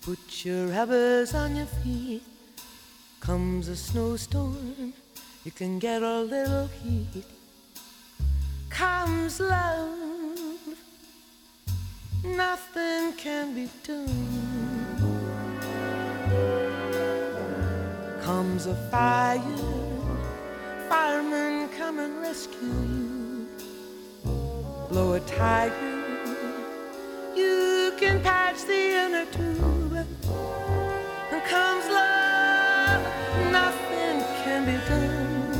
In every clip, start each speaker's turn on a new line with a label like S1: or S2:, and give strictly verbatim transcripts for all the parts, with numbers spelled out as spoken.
S1: Put your rubbers on your feet. Comes a snowstorm, you can get a little heat. Comes love, nothing can be done. Comes a fire, firemen come and rescue you. Blow a tire, you can patch the inner tube. And comes love, nothing can be done.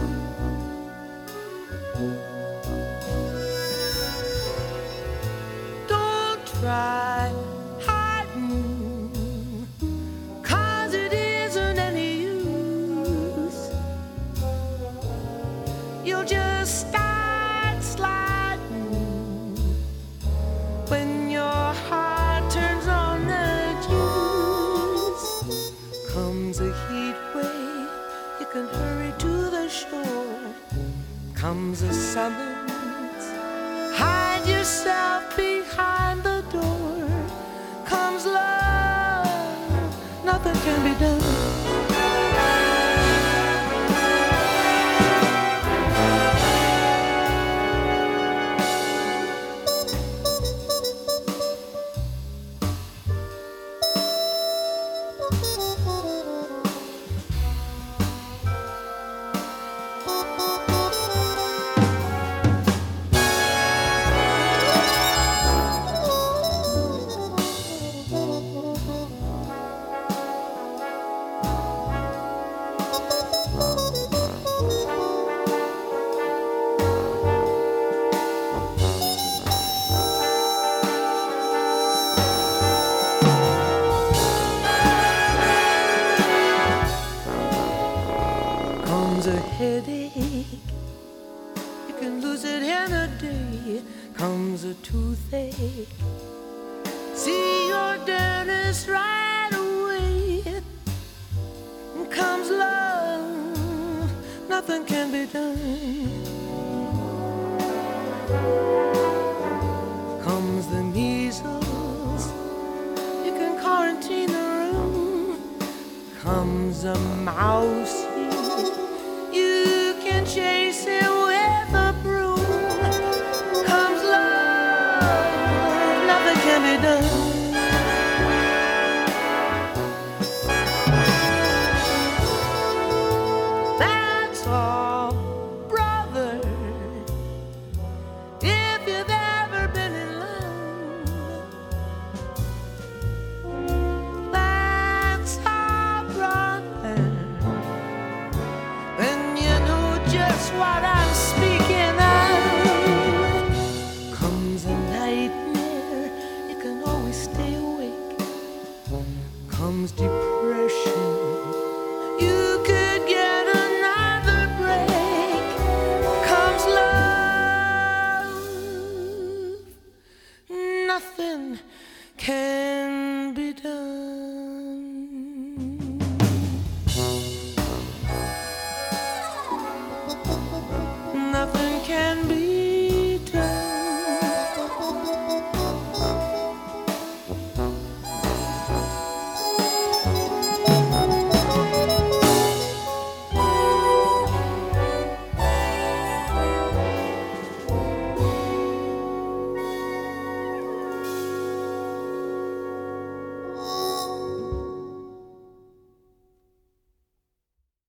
S1: Don't try hiding, 'cause it isn't any use. You'll just start sliding when your heart turns on the juice. Comes a heat wave, you can hurry to the shore. Comes a summons, hide yourself behind the door. Comes love, nothing can be done. Comes a headache, you can lose it in a day. Comes a toothache, see your dentist right away. Comes love, nothing can be done. Comes the measles, you can quarantine the room. Comes a mouse, you can chase it with a broom. Comes love, nothing can be done. That's all, brother. If you've ever been in love, that's all, brother. Then you know just what I'm speaking of. Comes a nightmare, you can always stay awake. Comes depression, you could get another break. Comes love, nothing can be done. Nothing can be